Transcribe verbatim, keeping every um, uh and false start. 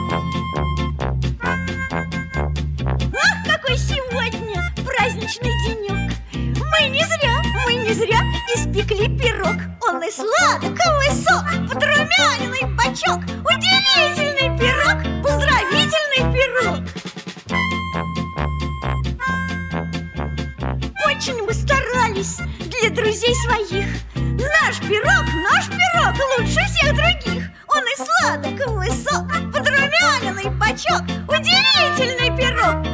Ах, какой сегодня праздничный денек! Мы не зря, мы не зря испекли пирог. Он и сладок, и высок, подрумяненный бочок. Удивительный пирог, поздравительный пирог. Очень мы старались для друзей своих. Наш пирог, наш пирог лучше всех других. Он и сладок, и высок, подрумяненный бочок. Удивительный пирог,